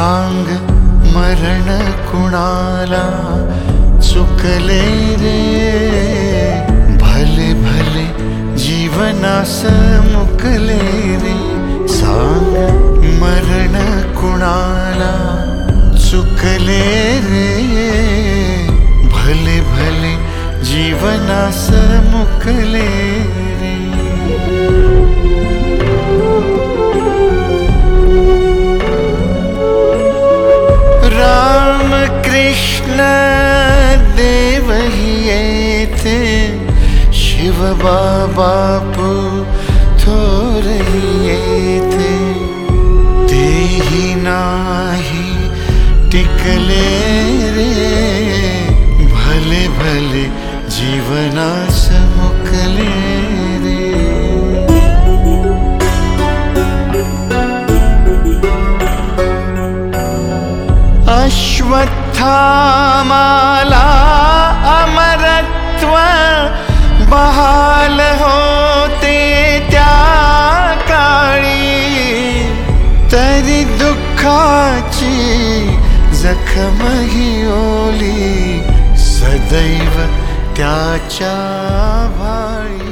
सांग मरण कुणाला चुकले रे, भले भले जीवनास मुकले रे। सांग मरण कुणाला चुकले रे, भले भले जीवनास मुकले रे। राम कृष्ण देव ही येथे, शिव बापू थोर ही येथे। तेही नाही टिकले रे, भले भले जीवनास मुकले रे। अश्वत्थामाला अमरत्व बहाल होते त्या काळी, तरी दुःखाची जखम ही ओली सदैव त्याच्या भाळी।